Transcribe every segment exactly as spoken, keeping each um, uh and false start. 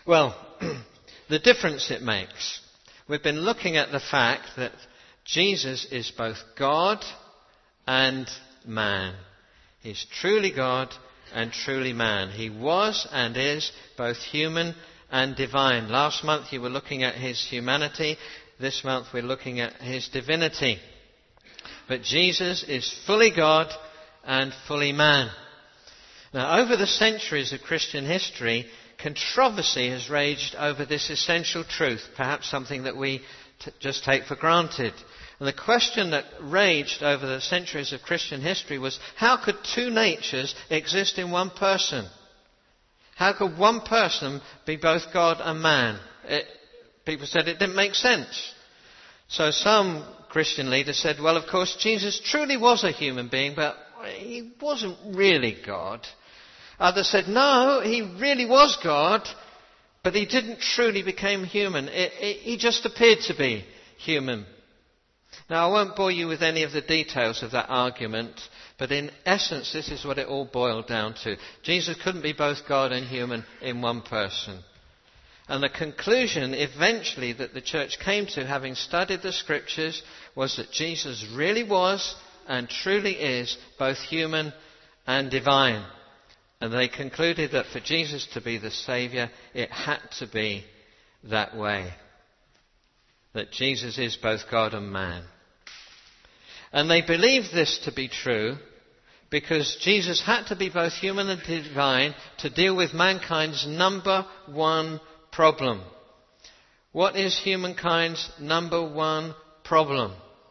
Well, the difference it makes. We've been looking at the fact that Jesus is both God and man. He's truly God and truly man. He was and is both human and divine. Last month you were looking at his humanity. This month we're looking at his divinity. But Jesus is fully God and fully man. Now, over the centuries of Christian history, controversy has raged over this essential truth, perhaps something that we t- just take for granted. And the question that raged over the centuries of Christian history was, how could two natures exist in one person? How could one person be both God and man? It, people said it didn't make sense. So some Christian leaders said, well, of course, Jesus truly was a human being, but he wasn't really God. Others said, no, he really was God, but he didn't truly become human. It, it, he just appeared to be human. Now, I won't bore you with any of the details of that argument, but in essence, this is what it all boiled down to. Jesus couldn't be both God and human in one person. And the conclusion eventually that the church came to, having studied the scriptures, was that Jesus really was and truly is both human and divine. And they concluded that for Jesus to be the Saviour, it had to be that way. That Jesus is both God and man. And they believed this to be true because Jesus had to be both human and divine to deal with mankind's number one problem. What is humankind's number one problem?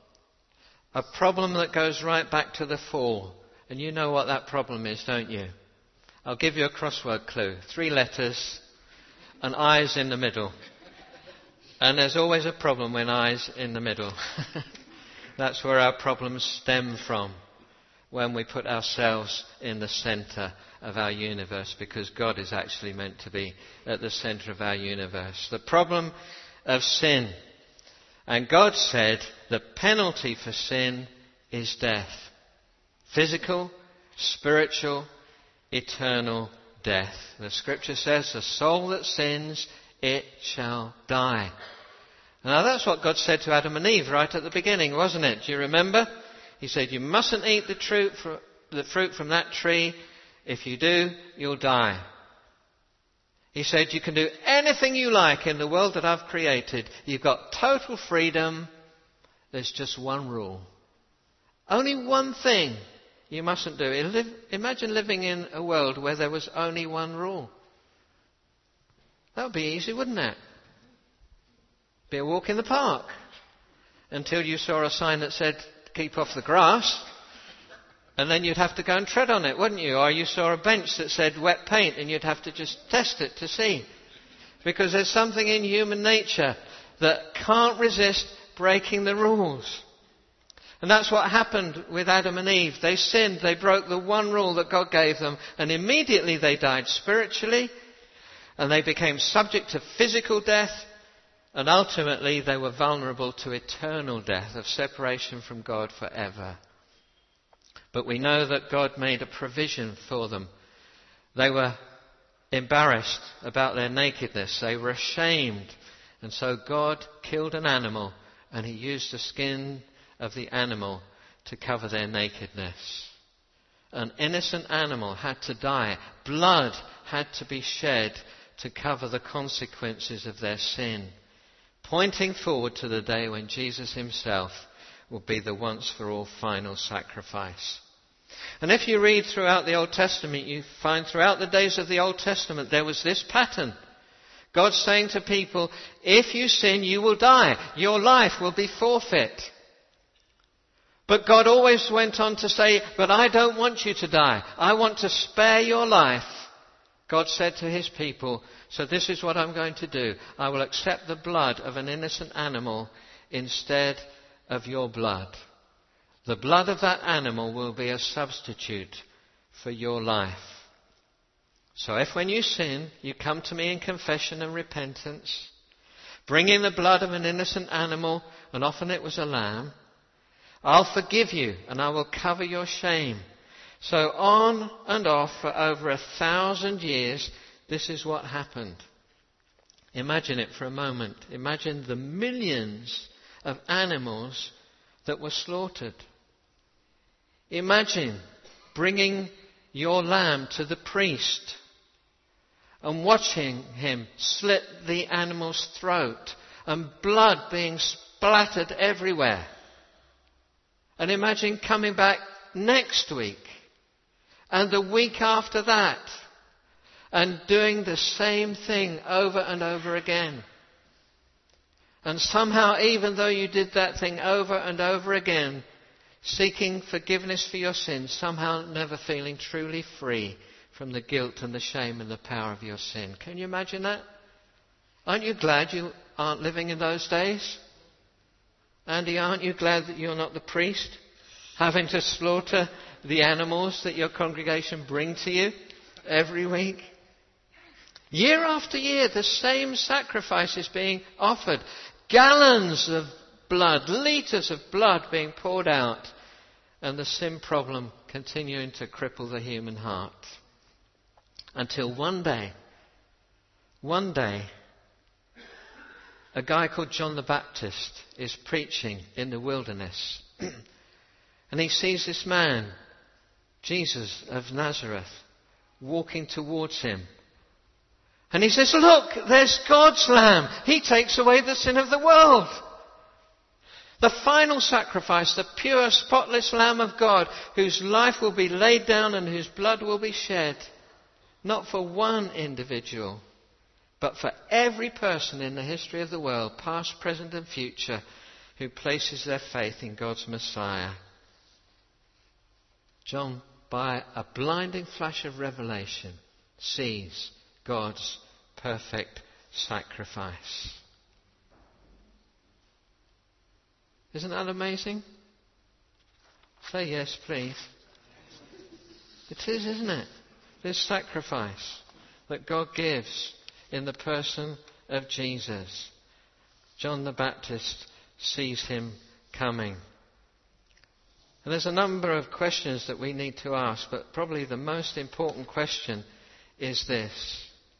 A problem that goes right back to the fall. And you know what that problem is, don't you? I'll give you a crossword clue. Three letters and I's in the middle. And there's always a problem when I's in the middle. That's where our problems stem from. When we put ourselves in the centre of our universe, because God is actually meant to be at the centre of our universe. The problem of sin. And God said the penalty for sin is death. Physical, spiritual, eternal death. The scripture says the soul that sins, it shall die. Now that's what God said to Adam and Eve right at the beginning, wasn't it? Do you remember? He said, you mustn't eat the fruit, the fruit from that tree. If you do, you'll die. He said, you can do anything you like in the world that I've created. You've got total freedom. There's just one rule. Only one thing you mustn't do. Imagine living in a world where there was only one rule. That would be easy, wouldn't it? Be a walk in the park until you saw a sign that said, keep off the grass, and then you'd have to go and tread on it, wouldn't you? Or you saw a bench that said wet paint, and you'd have to just test it to see. Because there's something in human nature that can't resist breaking the rules. And that's what happened with Adam and Eve. They sinned, they broke the one rule that God gave them, and immediately they died spiritually, and they became subject to physical death, and ultimately they were vulnerable to eternal death of separation from God forever. But we know that God made a provision for them. They were embarrassed about their nakedness. They were ashamed. And so God killed an animal, and he used the skin of the animal to cover their nakedness. An innocent animal had to die. Blood had to be shed to cover the consequences of their sin, pointing forward to the day when Jesus himself will be the once for all final sacrifice. And if you read throughout the Old Testament, you find throughout the days of the Old Testament there was this pattern. God saying to people, if you sin, you will die. Your life will be forfeit. But God always went on to say, but I don't want you to die. I want to spare your life. God said to his people, so this is what I'm going to do. I will accept the blood of an innocent animal instead of your blood. The blood of that animal will be a substitute for your life. So if when you sin, you come to me in confession and repentance, bring in the blood of an innocent animal, and often it was a lamb, I'll forgive you and I will cover your shame. So on and off for over a thousand years, this is what happened. Imagine it for a moment. Imagine the millions of animals that were slaughtered. Imagine bringing your lamb to the priest and watching him slit the animal's throat and blood being splattered everywhere. And imagine coming back next week and the week after that and doing the same thing over and over again. And somehow, even though you did that thing over and over again, seeking forgiveness for your sins, somehow never feeling truly free from the guilt and the shame and the power of your sin. Can you imagine that? Aren't you glad you aren't living in those days? Andy, aren't you glad that you're not the priest, having to slaughter the animals that your congregation bring to you every week? Year after year, the same sacrifice is being offered. Gallons of blood, litres of blood being poured out, and the sin problem continuing to cripple the human heart. Until one day, one day, a guy called John the Baptist is preaching in the wilderness. And he sees this man, Jesus of Nazareth, walking towards him. And he says, look, there's God's Lamb. He takes away the sin of the world. The final sacrifice, the pure, spotless Lamb of God, whose life will be laid down and whose blood will be shed. Not for one individual, but for every person in the history of the world, past, present and future, who places their faith in God's Messiah. John, by a blinding flash of revelation, sees God's perfect sacrifice. Isn't that amazing? Say yes, please. It is, isn't it? This sacrifice that God gives in the person of Jesus. John the Baptist sees him coming. And there's a number of questions that we need to ask, but probably the most important question is this.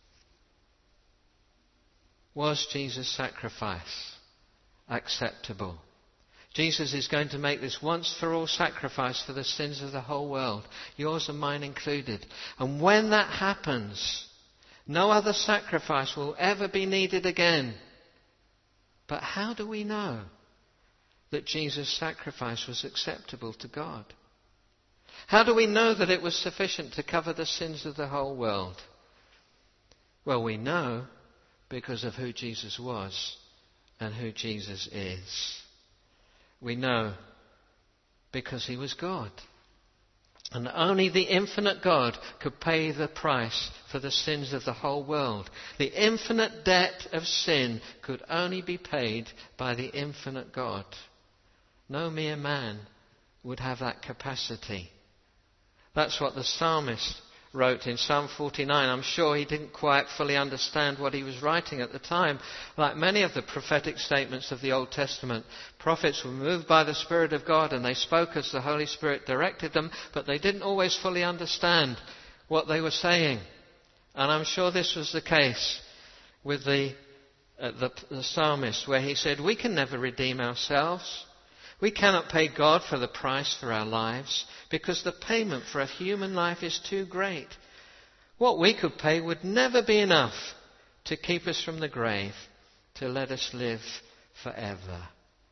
Was Jesus' sacrifice acceptable? Jesus is going to make this once for all sacrifice for the sins of the whole world, yours and mine included. And when that happens, no other sacrifice will ever be needed again. But how do we know that Jesus' sacrifice was acceptable to God? How do we know that it was sufficient to cover the sins of the whole world? Well, we know because of who Jesus was and who Jesus is. We know because he was God. And only the infinite God could pay the price for the sins of the whole world. The infinite debt of sin could only be paid by the infinite God. No mere man would have that capacity. That's what the psalmist wrote in Psalm forty-nine. I'm sure he didn't quite fully understand what he was writing at the time. Like many of the prophetic statements of the Old Testament, prophets were moved by the Spirit of God and they spoke as the Holy Spirit directed them, but they didn't always fully understand what they were saying. And I'm sure this was the case with the, uh, the, the psalmist, where he said, we can never redeem ourselves. We cannot pay God for the price for our lives because the payment for a human life is too great. What we could pay would never be enough to keep us from the grave, to let us live forever.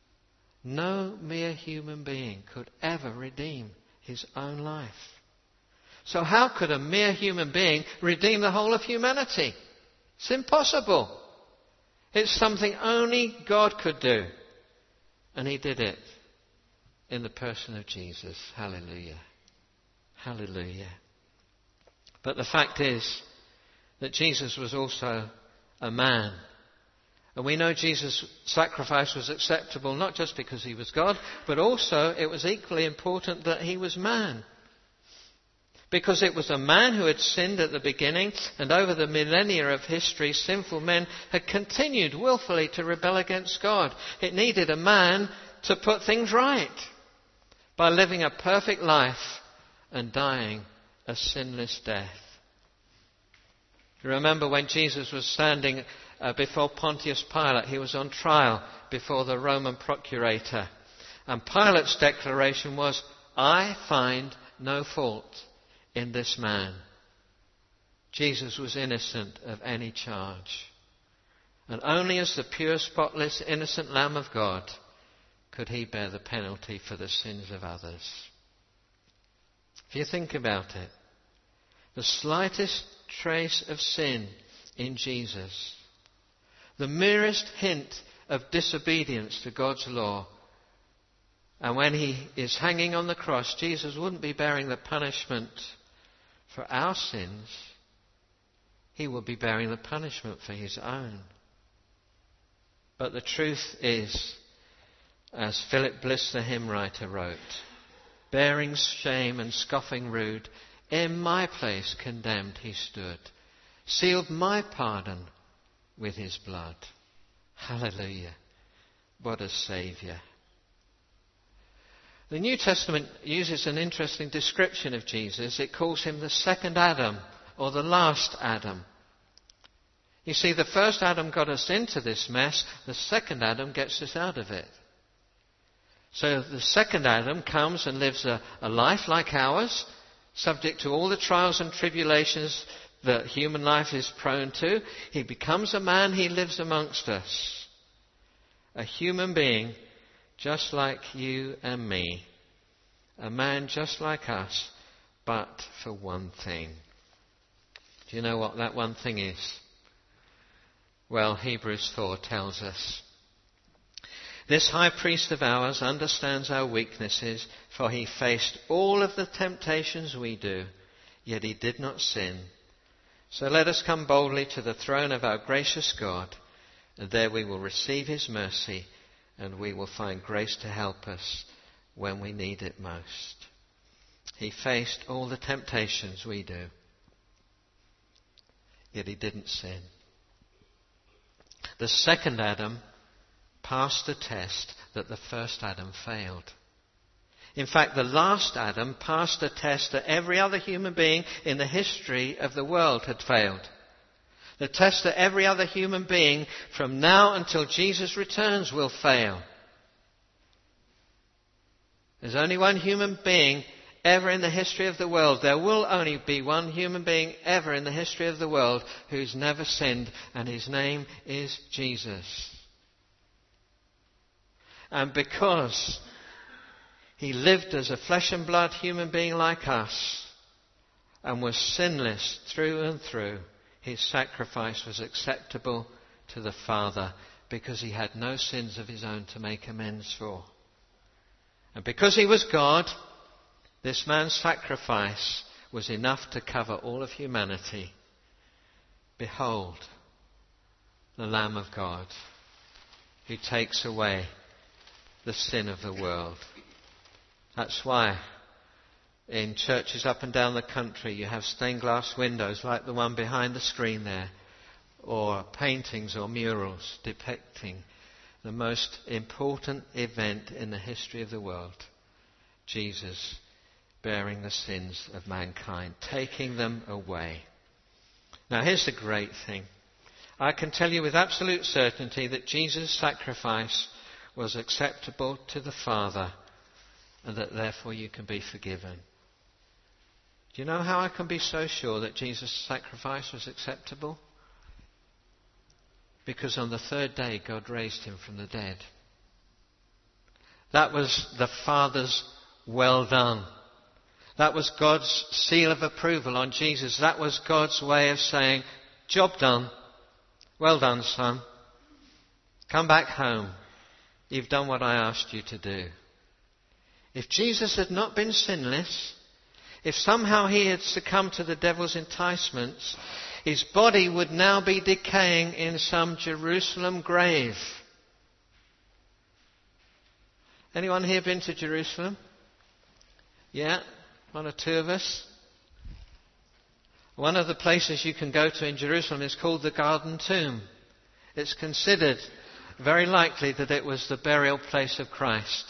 No mere human being could ever redeem his own life. So how could a mere human being redeem the whole of humanity? It's impossible. It's something only God could do. And he did it in the person of Jesus. Hallelujah. Hallelujah. But the fact is that Jesus was also a man. And we know Jesus' sacrifice was acceptable not just because he was God, but also it was equally important that he was man. Because it was a man who had sinned at the beginning, and over the millennia of history, sinful men had continued willfully to rebel against God. It needed a man to put things right by living a perfect life and dying a sinless death. You remember when Jesus was standing uh, before Pontius Pilate. He was on trial before the Roman procurator. And Pilate's declaration was, I find no fault in this man. Jesus was innocent of any charge. And only as the pure, spotless, innocent Lamb of God could he bear the penalty for the sins of others. If you think about it, the slightest trace of sin in Jesus, the merest hint of disobedience to God's law, and when he is hanging on the cross, Jesus wouldn't be bearing the punishment for our sins. He will be bearing the punishment for his own. But the truth is, as Philip Bliss, the hymn writer, wrote, bearing shame and scoffing rude, in my place condemned he stood, sealed my pardon with his blood. Hallelujah. What a Saviour. The New Testament uses an interesting description of Jesus. It calls him the second Adam, or the last Adam. You see, the first Adam got us into this mess. The second Adam gets us out of it. So the second Adam comes and lives a, a life like ours, subject to all the trials and tribulations that human life is prone to. He becomes a man, he lives amongst us. A human being just like you and me. A man just like us, but for one thing. Do you know what that one thing is? Well, Hebrews four tells us. This high priest of ours understands our weaknesses, for he faced all of the temptations we do, yet he did not sin. So let us come boldly to the throne of our gracious God, and there we will receive his mercy, and we will find grace to help us when we need it most. He faced all the temptations we do, yet he didn't sin. The second Adam passed the test that the first Adam failed. In fact, the last Adam passed the test that every other human being in the history of the world had failed. The test that every other human being from now until Jesus returns will fail. There's only one human being ever in the history of the world. There will only be one human being ever in the history of the world who's never sinned, and his name is Jesus. And because he lived as a flesh and blood human being like us and was sinless through and through, his sacrifice was acceptable to the Father because he had no sins of his own to make amends for. And because he was God, this man's sacrifice was enough to cover all of humanity. Behold, the Lamb of God who takes away the sin of the world. That's why in churches up and down the country you have stained glass windows like the one behind the screen there, or paintings or murals depicting the most important event in the history of the world. Jesus bearing the sins of mankind, taking them away. Now here's the great thing. I can tell you with absolute certainty that Jesus' sacrifice was acceptable to the Father, and that therefore you can be forgiven. Do you know how I can be so sure that Jesus' sacrifice was acceptable? Because on the third day God raised him from the dead. That was the Father's well done. That was God's seal of approval on Jesus. That was God's way of saying, job done. Well done, son. Come back home. You've done what I asked you to do. If Jesus had not been sinless, if somehow he had succumbed to the devil's enticements, his body would now be decaying in some Jerusalem grave. Anyone here been to Jerusalem? Yeah? One or two of us? One of the places you can go to in Jerusalem is called the Garden Tomb. It's considered very likely that it was the burial place of Christ.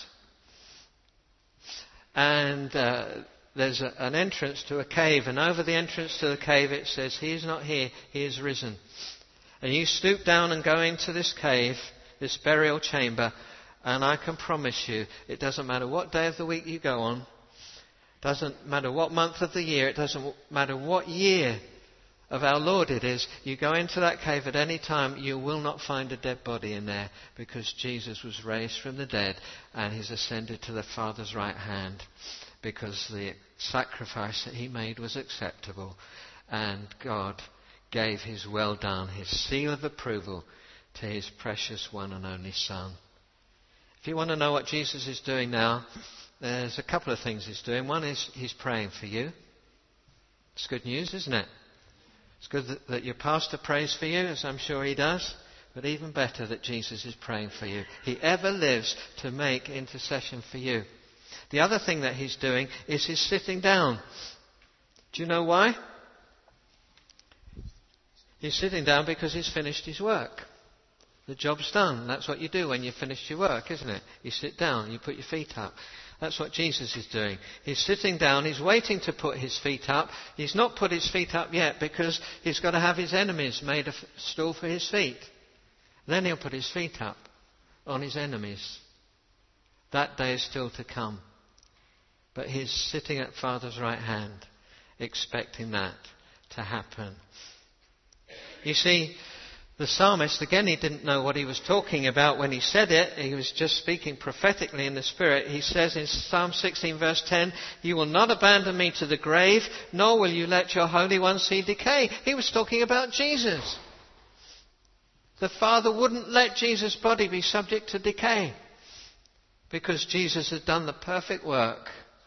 And uh, there's a, an entrance to a cave, and over the entrance to the cave it says, he is not here, he is risen. And you stoop down and go into this cave, this burial chamber, and I can promise you, it doesn't matter what day of the week you go on, doesn't matter what month of the year, it doesn't matter what year of our Lord it is, you go into that cave at any time, you will not find a dead body in there, because Jesus was raised from the dead and he's ascended to the Father's right hand, because the sacrifice that he made was acceptable, and God gave his well done, his seal of approval, to his precious one and only Son. If you want to know what Jesus is doing now, there's a couple of things he's doing. One is he's praying for you. It's good news, isn't it? It's good that, that your pastor prays for you, as I'm sure he does. But even better that Jesus is praying for you. He ever lives to make intercession for you. The other thing that he's doing is he's sitting down. Do you know why? He's sitting down because he's finished his work. The job's done. That's what you do when you've finished your work, isn't it? You sit down, you put your feet up. That's what Jesus is doing. He's sitting down, he's waiting to put his feet up. He's not put his feet up yet because he's got to have his enemies made a stool for his feet. Then he'll put his feet up on his enemies. That day is still to come. But he's sitting at Father's right hand, expecting that to happen. You see, the psalmist, again, he didn't know what he was talking about when he said it. He was just speaking prophetically in the Spirit. He says in Psalm sixteen verse ten, "You will not abandon me to the grave, nor will you let your Holy One see decay." He was talking about Jesus. The Father wouldn't let Jesus' body be subject to decay, because Jesus had done the perfect work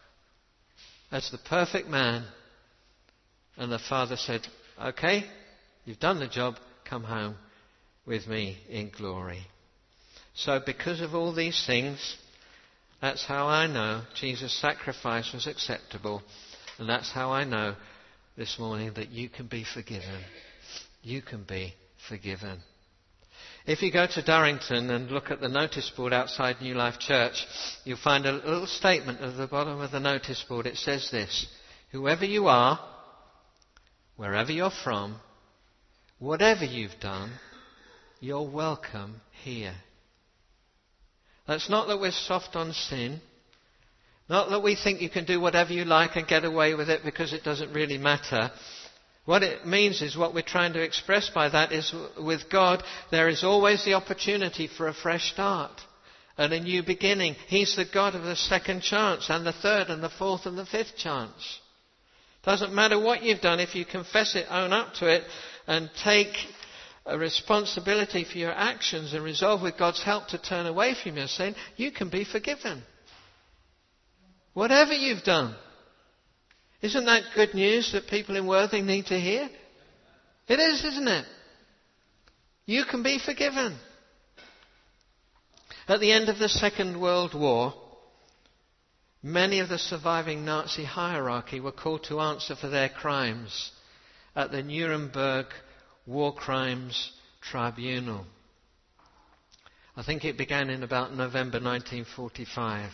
as the perfect man. And the Father said, "Okay, you've done the job. Come home with me in glory." So because of all these things, that's how I know Jesus' sacrifice was acceptable. And that's how I know this morning that you can be forgiven. You can be forgiven. If you go to Durrington and look at the notice board outside New Life Church, you'll find a little statement at the bottom of the notice board. It says this: "Whoever you are, wherever you're from, whatever you've done, you're welcome here." That's not that we're soft on sin. Not that we think you can do whatever you like and get away with it because it doesn't really matter. What it means is, what we're trying to express by that is, with God, there is always the opportunity for a fresh start and a new beginning. He's the God of the second chance and the third and the fourth and the fifth chance. Doesn't matter what you've done, if you confess it, own up to it, and take a responsibility for your actions and resolve with God's help to turn away from your sin, you can be forgiven. Whatever you've done. Isn't that good news that people in Worthing need to hear? It is, isn't it? You can be forgiven. At the end of the Second World War, many of the surviving Nazi hierarchy were called to answer for their crimes at the Nuremberg War Crimes Tribunal. I think it began in about November nineteen forty-five.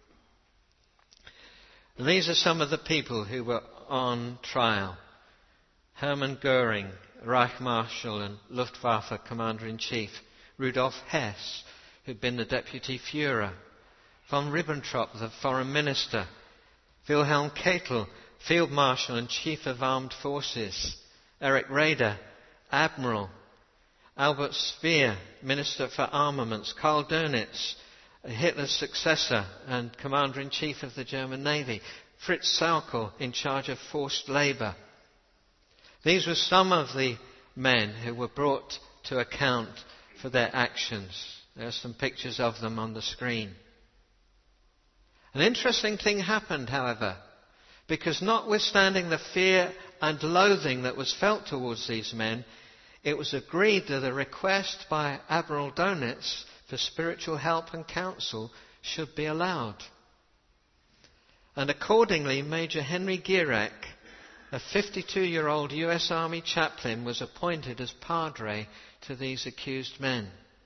And these are some of the people who were on trial. Hermann Goering, Reich Marshal and Luftwaffe Commander-in-Chief. Rudolf Hess, who'd been the Deputy Führer. Von Ribbentrop, the Foreign Minister. Wilhelm Keitel, Field Marshal and Chief of Armed Forces. Erich Raeder, Admiral. Albert Speer, Minister for Armaments. Karl Dönitz, Hitler's successor and Commander-in-Chief of the German Navy. Fritz Sauckel, in charge of forced labour. These were some of the men who were brought to account for their actions. There are some pictures of them on the screen. An interesting thing happened, however, because notwithstanding the fear and loathing that was felt towards these men, it was agreed that a request by Admiral Dönitz for spiritual help and counsel should be allowed. And accordingly, Major Henry Gierek, a fifty-two-year-old U S Army chaplain, was appointed as padre to these accused men.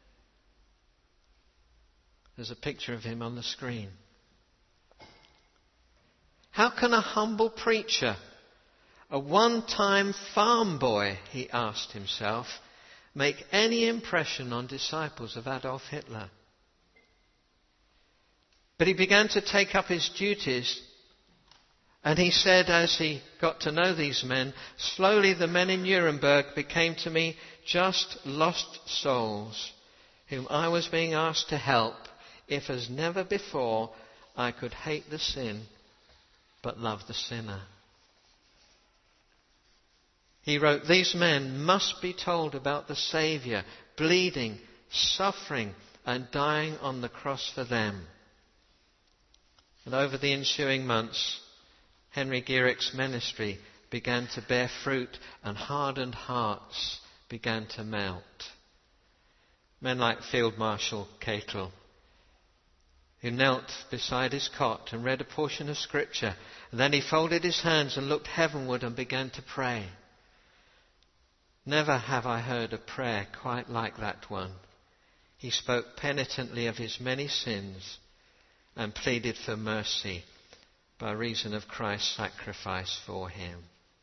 There's a picture of him on the screen. How can a humble preacher, a one-time farm boy, he asked himself, make any impression on disciples of Adolf Hitler. But he began to take up his duties, and he said, as he got to know these men, slowly the men in Nuremberg became to me just lost souls, whom I was being asked to help, if as never before I could hate the sin, but love the sinner. He wrote, these men must be told about the Saviour, bleeding, suffering, and dying on the cross for them. And over the ensuing months, Henry Gierik's ministry began to bear fruit, and hardened hearts began to melt. Men like Field Marshal Keitel, who knelt beside his cot and read a portion of Scripture, and then he folded his hands and looked heavenward and began to pray. Never have I heard a prayer quite like that one. He spoke penitently of his many sins and pleaded for mercy by reason of Christ's sacrifice for him.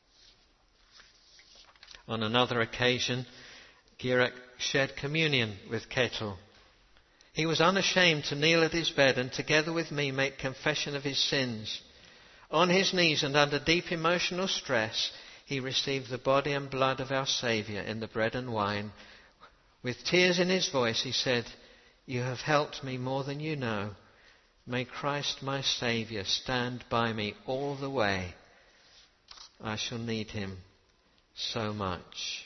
On another occasion, Gierik shared communion with Keitel. He was unashamed to kneel at his bed and together with me make confession of his sins. On his knees and under deep emotional stress, he received the body and blood of our Saviour in the bread and wine. With tears in his voice, he said, you have helped me more than you know. May Christ my Saviour stand by me all the way. I shall need him so much.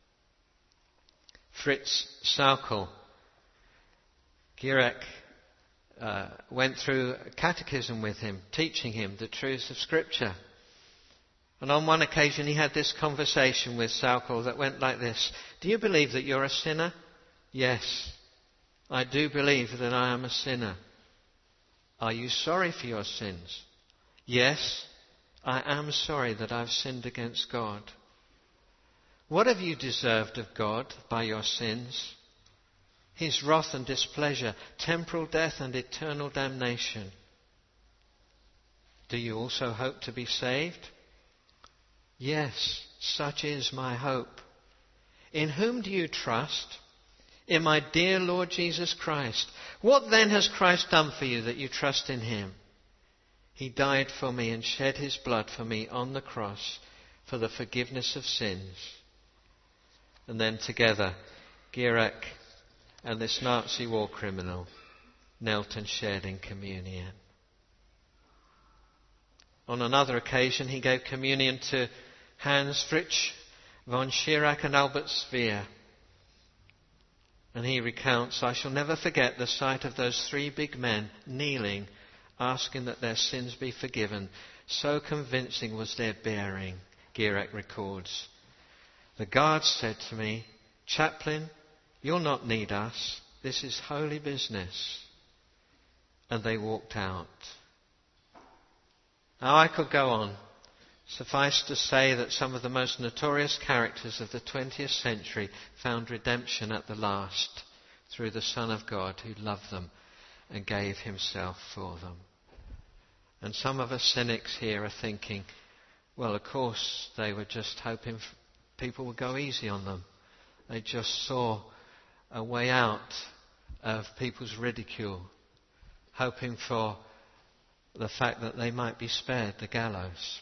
Fritz Sauckel, Gierik uh, went through catechism with him, teaching him the truths of Scripture. And on one occasion he had this conversation with Sauckel that went like this. Do you believe that you're a sinner? Yes, I do believe that I am a sinner. Are you sorry for your sins? Yes, I am sorry that I've sinned against God. What have you deserved of God by your sins? His wrath and displeasure, temporal death and eternal damnation. Do you also hope to be saved? Yes, such is my hope. In whom do you trust? In my dear Lord Jesus Christ. What then has Christ done for you that you trust in him? He died for me and shed his blood for me on the cross for the forgiveness of sins. And then together, Gierik and this Nazi war criminal knelt and shared in communion. On another occasion, he gave communion to Hans Fritsch von Schirach and Albert Speer. And he recounts, I shall never forget the sight of those three big men kneeling, asking that their sins be forgiven. So convincing was their bearing, Gierik records. The guards said to me, Chaplain, you'll not need us. This is holy business. And they walked out. Now I could go on. Suffice to say that some of the most notorious characters of the twentieth century found redemption at the last through the Son of God who loved them and gave himself for them. And some of us cynics here are thinking, well, of course, they were just hoping people would go easy on them. They just saw a way out of people's ridicule, hoping for the fact that they might be spared the gallows.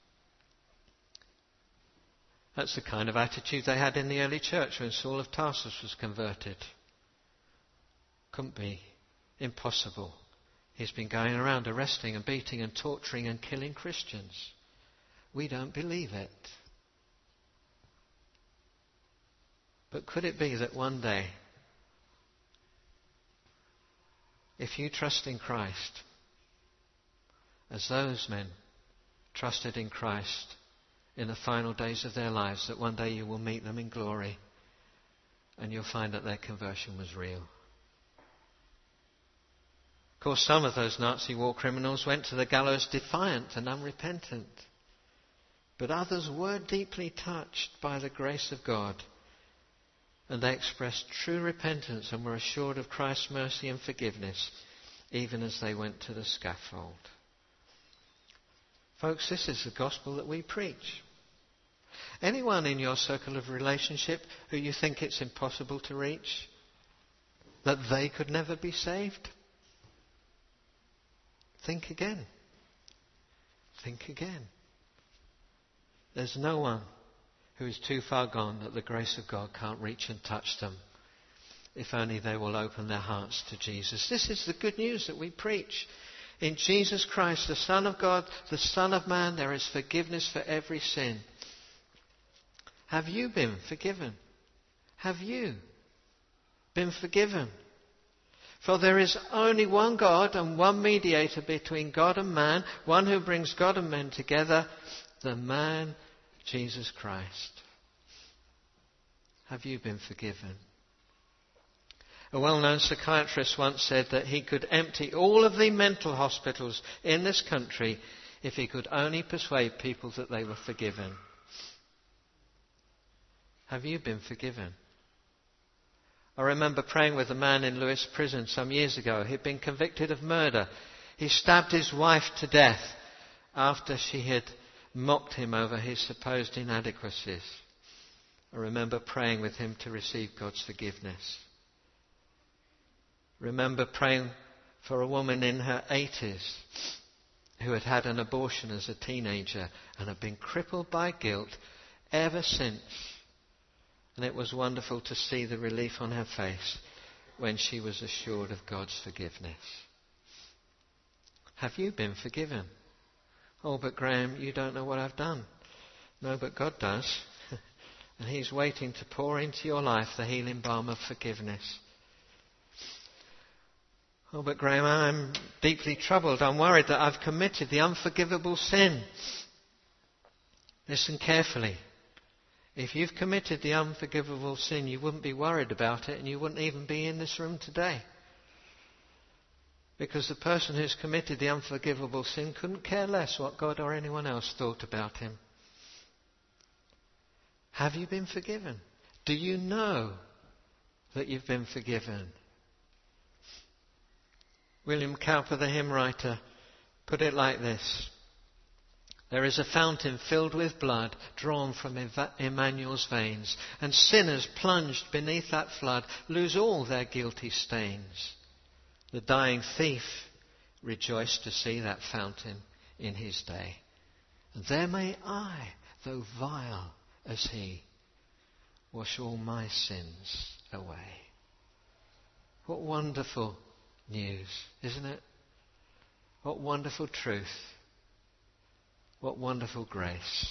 That's the kind of attitude they had in the early church when Saul of Tarsus was converted. Couldn't be. Impossible. He's been going around arresting and beating and torturing and killing Christians. We don't believe it. But could it be that one day, if you trust in Christ, as those men trusted in Christ in the final days of their lives, that one day you will meet them in glory and you'll find that their conversion was real? Of course, some of those Nazi war criminals went to the gallows defiant and unrepentant. But others were deeply touched by the grace of God. And they expressed true repentance and were assured of Christ's mercy and forgiveness, even as they went to the scaffold. Folks, this is the gospel that we preach. Anyone in your circle of relationship who you think it's impossible to reach? That they could never be saved? Think again. Think again. There's no one who is too far gone that the grace of God can't reach and touch them, if only they will open their hearts to Jesus. This is the good news that we preach. In Jesus Christ, the Son of God, the Son of Man, there is forgiveness for every sin. Have you been forgiven? Have you been forgiven? For there is only one God and one mediator between God and man, one who brings God and men together, the man Jesus Christ. Have you been forgiven? A well-known psychiatrist once said that he could empty all of the mental hospitals in this country if he could only persuade people that they were forgiven. Have you been forgiven? I remember praying with a man in Lewes prison some years ago. He'd been convicted of murder. He stabbed his wife to death after she had mocked him over his supposed inadequacies. I remember praying with him to receive God's forgiveness. Remember praying for a woman in her eighties who had had an abortion as a teenager and had been crippled by guilt ever since. And it was wonderful to see the relief on her face when she was assured of God's forgiveness. Have you been forgiven? Oh, but Graham, you don't know what I've done. No, but God does. And He's waiting to pour into your life the healing balm of forgiveness. Oh, but Graham, I'm deeply troubled. I'm worried that I've committed the unforgivable sin. Listen carefully. If you've committed the unforgivable sin, you wouldn't be worried about it and you wouldn't even be in this room today. Because the person who's committed the unforgivable sin couldn't care less what God or anyone else thought about him. Have you been forgiven? Do you know that you've been forgiven? William Cowper, the hymn writer, put it like this. There is a fountain filled with blood drawn from Emmanuel's veins, and sinners plunged beneath that flood lose all their guilty stains. The dying thief rejoiced to see that fountain in his day. And there may I, though vile as he, wash all my sins away. What wonderful news, isn't it? What wonderful truth. What wonderful grace.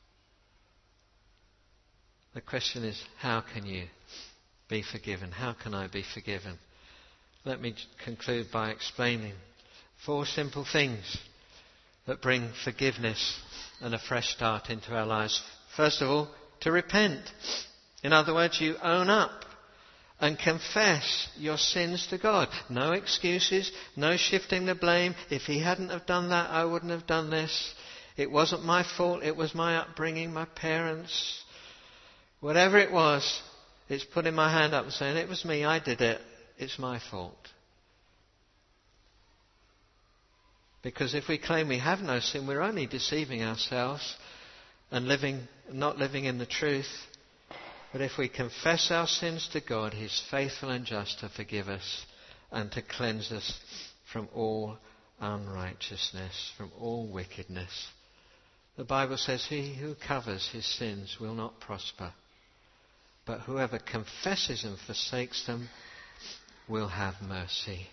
The question is, how can you be forgiven? How can I be forgiven? Let me conclude by explaining four simple things that bring forgiveness and a fresh start into our lives. First of all, to repent. In other words, you own up and confess your sins to God. No excuses, no shifting the blame. If He hadn't have done that, I wouldn't have done this. It wasn't my fault, it was my upbringing, my parents. Whatever it was, it's putting my hand up and saying, it was me, I did it, it's my fault. Because if we claim we have no sin, we're only deceiving ourselves and living, not living in the truth. But if we confess our sins to God, He's faithful and just to forgive us and to cleanse us from all unrighteousness, from all wickedness. The Bible says, he who covers his sins will not prosper, but whoever confesses and forsakes them will have mercy.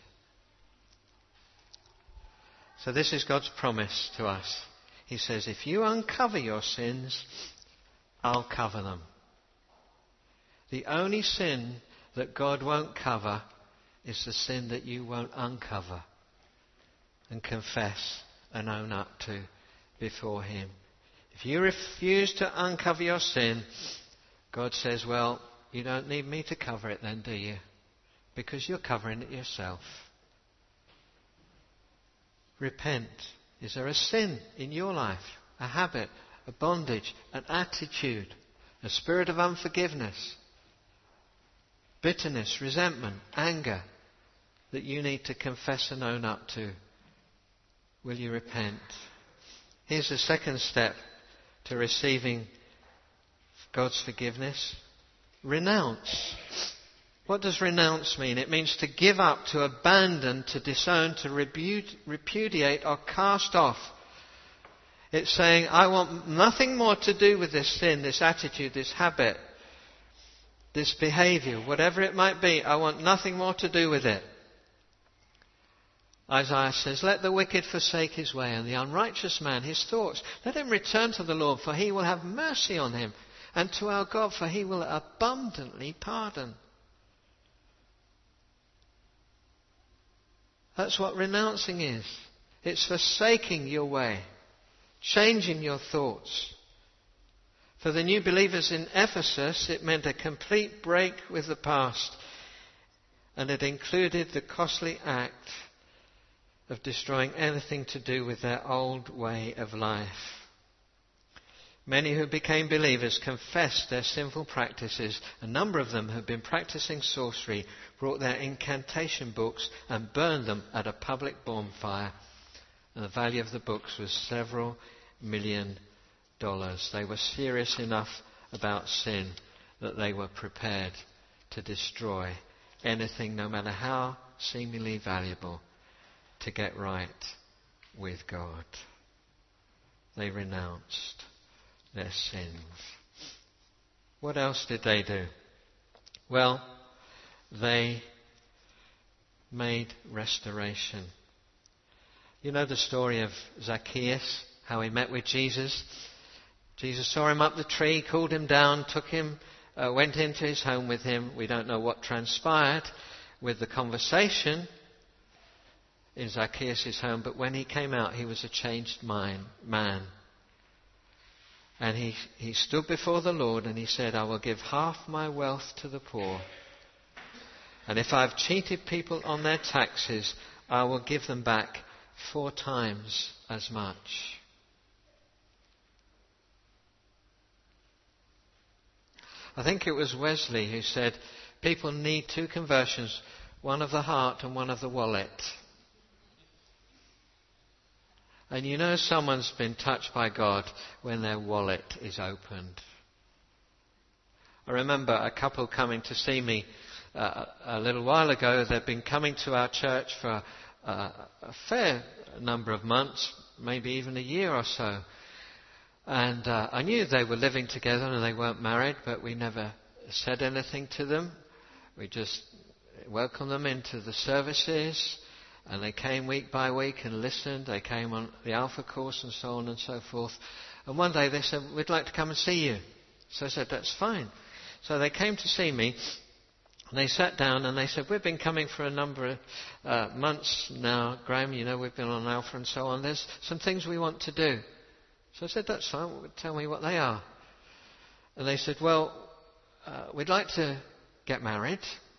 So this is God's promise to us. He says, if you uncover your sins, I'll cover them. The only sin that God won't cover is the sin that you won't uncover and confess and own up to before Him. If you refuse to uncover your sin, God says, well, you don't need me to cover it then, do you? Because you're covering it yourself. Repent. Is there a sin in your life, a habit, a bondage, an attitude, a spirit of unforgiveness, bitterness, resentment, anger that you need to confess and own up to? Will you repent? Here's the second step to receiving God's forgiveness? Renounce. What does renounce mean? It means to give up, to abandon, to disown, to repudiate or cast off. It's saying, I want nothing more to do with this sin, this attitude, this habit, this behavior, whatever it might be. I want nothing more to do with it. Isaiah says, let the wicked forsake his way and the unrighteous man his thoughts. Let him return to the Lord, for he will have mercy on him, and to our God, for he will abundantly pardon. That's what renouncing is. It's forsaking your way, changing your thoughts. For the new believers in Ephesus, it meant a complete break with the past, and it included the costly act of destroying anything to do with their old way of life. Many who became believers confessed their sinful practices. A number of them had been practicing sorcery, brought their incantation books and burned them at a public bonfire. And the value of the books was several million dollars. They were serious enough about sin that they were prepared to destroy anything, no matter how seemingly valuable, to get right with God. They renounced their sins. What else did they do? Well, they made restoration. You know the story of Zacchaeus, how he met with Jesus. Jesus saw him up the tree, called him down, took him, uh, went into his home with him. We don't know what transpired with the conversation in Zacchaeus' home, but when he came out, he was a changed mind, man. And he, he stood before the Lord and he said, I will give half my wealth to the poor. And if I've cheated people on their taxes, I will give them back four times as much. I think it was Wesley who said, people need two conversions, one of the heart and one of the wallet. And you know someone's been touched by God when their wallet is opened. I remember a couple coming to see me uh, a little while ago. They'd been coming to our church for uh, a fair number of months, maybe even a year or so. And uh, I knew they were living together and they weren't married, but we never said anything to them. We just welcomed them into the services. And they came week by week and listened. They came on the Alpha course and so on and so forth. And one day they said, we'd like to come and see you. So I said, that's fine. So they came to see me. And they sat down and they said, we've been coming for a number of uh, months now, Graham. You know, we've been on Alpha and so on. There's some things we want to do. So I said, that's fine. Tell me what they are. And they said, well, uh, we'd like to get married.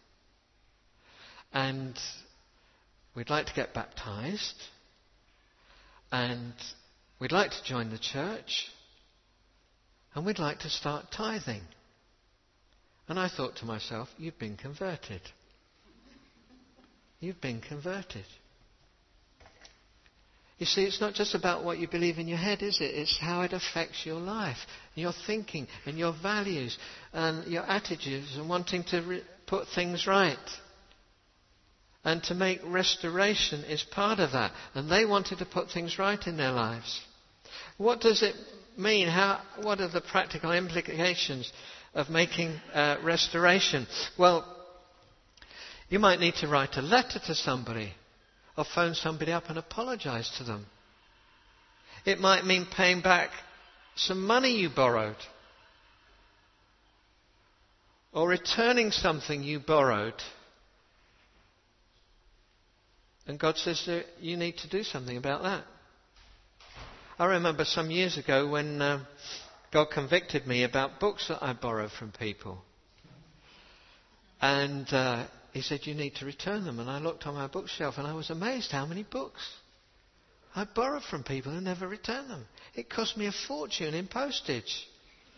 And we'd like to get baptized, and we'd like to join the church, and we'd like to start tithing. And I thought to myself, you've been converted. You've been converted. You see, it's not just about what you believe in your head, is it? It's how it affects your life, your thinking, and your values, and your attitudes, and wanting to re- put things right. And to make restoration is part of that. And they wanted to put things right in their lives. What does it mean? How? What are the practical implications of making uh, restoration? Well, you might need to write a letter to somebody or phone somebody up and apologize to them. It might mean paying back some money you borrowed, or returning something you borrowed. And God says that you need to do something about that. I remember some years ago when uh, God convicted me about books that I borrowed from people. And uh, he said, you need to return them. And I looked on my bookshelf and I was amazed how many books I borrowed from people and never returned them. It cost me a fortune in postage.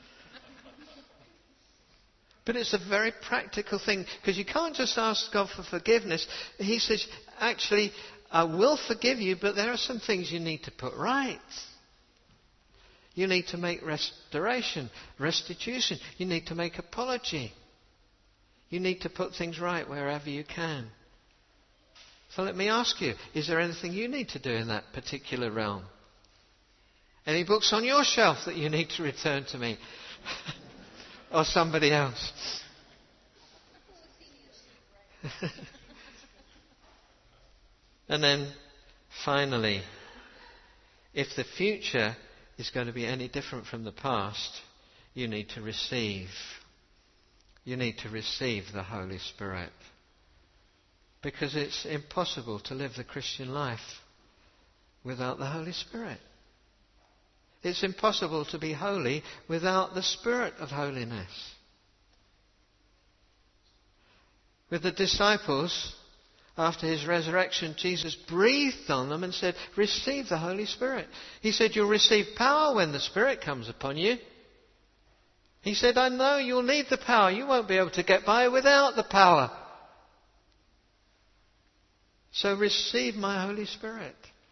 But it's a very practical thing, because you can't just ask God for forgiveness. He says, actually, I will forgive you, but there are some things you need to put right. You need to make restoration, restitution. You need to make apology. You need to put things right wherever you can. So let me ask you, is there anything you need to do in that particular realm? Any books on your shelf that you need to return to me? Or somebody else? And then, finally, if the future is going to be any different from the past, you need to receive. You need to receive the Holy Spirit. Because it's impossible to live the Christian life without the Holy Spirit. It's impossible to be holy without the Spirit of holiness. With the disciples, after his resurrection, Jesus breathed on them and said, receive the Holy Spirit. He said, you'll receive power when the Spirit comes upon you. He said, I know you'll need the power. You won't be able to get by without the power. So receive my Holy Spirit.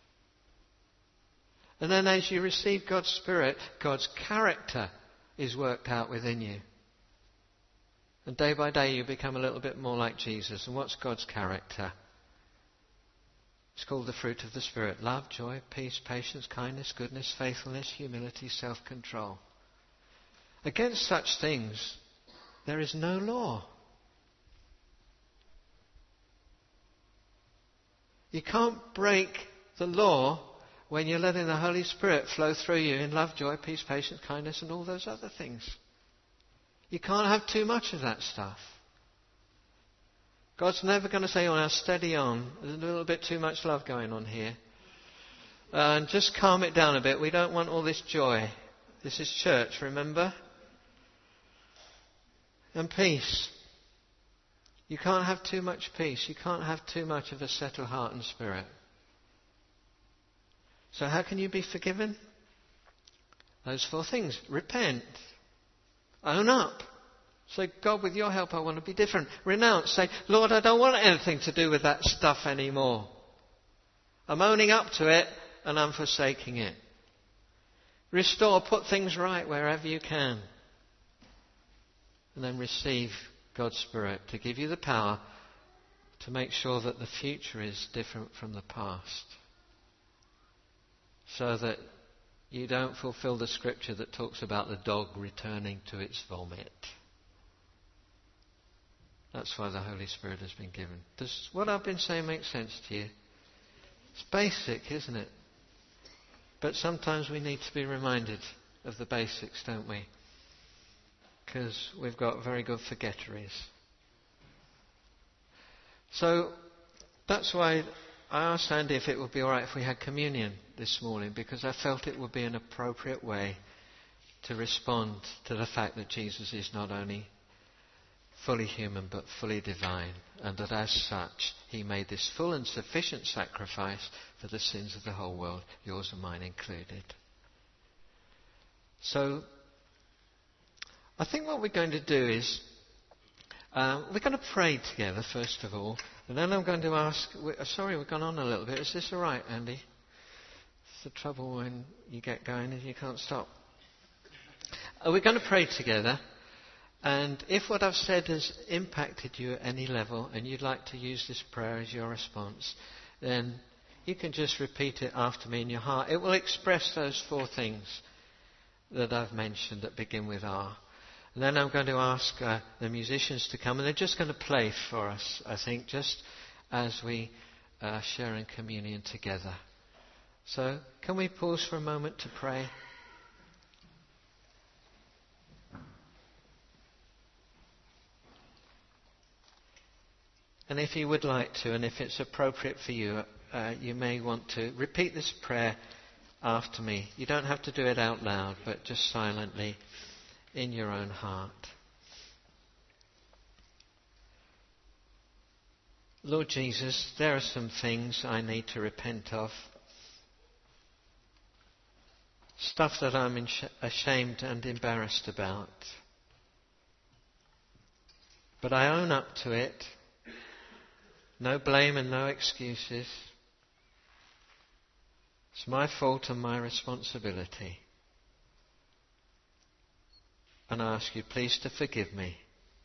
And then as you receive God's Spirit, God's character is worked out within you. And day by day you become a little bit more like Jesus. And what's God's character? It's called the fruit of the Spirit. Love, joy, peace, patience, kindness, goodness, faithfulness, humility, self-control. Against such things there is no law. You can't break the law when you're letting the Holy Spirit flow through you in love, joy, peace, patience, kindness and all those other things. You can't have too much of that stuff. God's never going to say, oh, now steady on. There's a little bit too much love going on here. Uh, and just calm it down a bit. We don't want all this joy. This is church, remember? And peace. You can't have too much peace. You can't have too much of a settled heart and spirit. So how can you be forgiven? Those four things. Repent. Own up. Say, God, with your help, I want to be different. Renounce. Say, Lord, I don't want anything to do with that stuff anymore. I'm owning up to it and I'm forsaking it. Restore. Put things right wherever you can. And then receive God's Spirit to give you the power to make sure that the future is different from the past. So that you don't fulfill the scripture that talks about the dog returning to its vomit. That's why the Holy Spirit has been given. Does what I've been saying make sense to you? It's basic, isn't it? But sometimes we need to be reminded of the basics, don't we? Because we've got very good forgetteries. So that's why I asked Andy if it would be all right if we had communion this morning, because I felt it would be an appropriate way to respond to the fact that Jesus is not only fully human but fully divine, and that as such he made this full and sufficient sacrifice for the sins of the whole world, yours and mine included. So I think what we're going to do is uh, we're going to pray together first of all, and then I'm going to ask, sorry we've gone on a little bit, is this all right, Andy? It's the trouble when you get going and you can't stop. Uh, we're going to pray together. And if what I've said has impacted you at any level and you'd like to use this prayer as your response, then you can just repeat it after me in your heart. It will express those four things that I've mentioned that begin with R. And then I'm going to ask uh, the musicians to come, and they're just going to play for us, I think, just as we uh, share in communion together. So can we pause for a moment to pray? And if you would like to, and if it's appropriate for you, uh, you may want to repeat this prayer after me. You don't have to do it out loud, but just silently in your own heart. Lord Jesus, there are some things I need to repent of. Stuff that I'm ashamed and embarrassed about. But I own up to it. No blame and no excuses. It's my fault and my responsibility. and I ask you please to forgive me.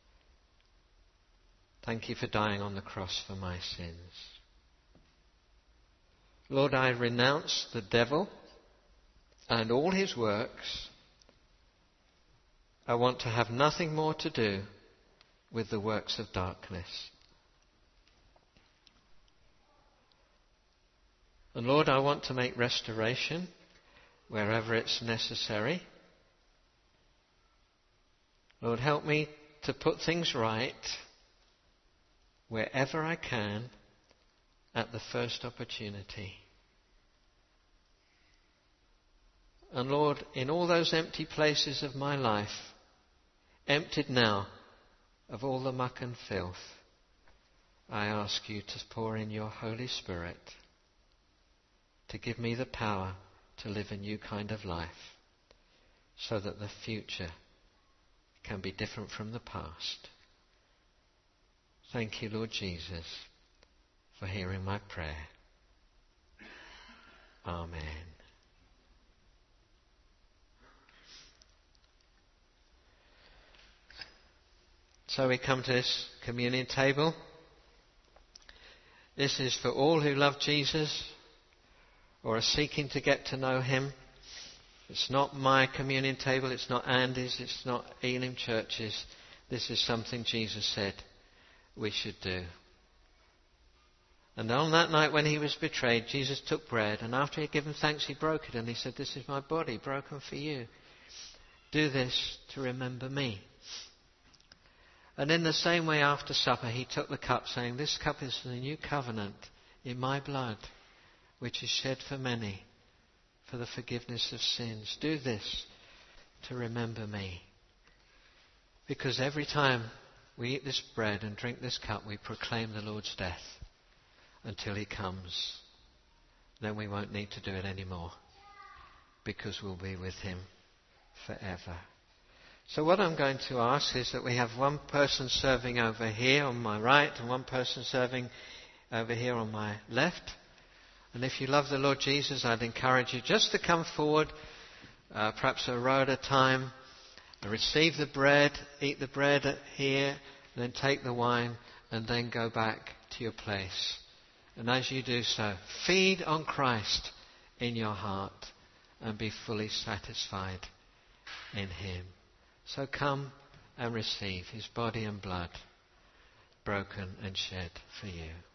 Thank you for dying on the cross for my sins. Lord, I renounce the devil and all his works. I want to have nothing more to do with the works of darkness. And Lord, I want to make restoration wherever it's necessary. Lord, help me to put things right wherever I can at the first opportunity. And Lord, in all those empty places of my life, emptied now of all the muck and filth, I ask you to pour in your Holy Spirit to give me the power to live a new kind of life so that the future can be different from the past. Thank you, Lord Jesus, for hearing my prayer. Amen. So we come to this communion table. This is for all who love Jesus or are seeking to get to know him. It's not my communion table, it's not Andy's, it's not Elim Church's. This is something Jesus said we should do. And on that night when he was betrayed, Jesus took bread, and after he had given thanks, he broke it, and he said, "This is my body broken for you. Do this to remember me." And in the same way after supper, he took the cup, saying, "This cup is the new covenant in my blood, which is shed for many for the forgiveness of sins. Do this to remember me." Because every time we eat this bread and drink this cup, we proclaim the Lord's death until he comes. Then we won't need to do it anymore, because we'll be with him forever. So what I'm going to ask is that we have one person serving over here on my right and one person serving over here on my left. And if you love the Lord Jesus, I'd encourage you just to come forward, uh, perhaps a row at a time, and receive the bread, eat the bread here, then take the wine, and then go back to your place. And as you do so, feed on Christ in your heart and be fully satisfied in him. So come and receive his body and blood broken and shed for you.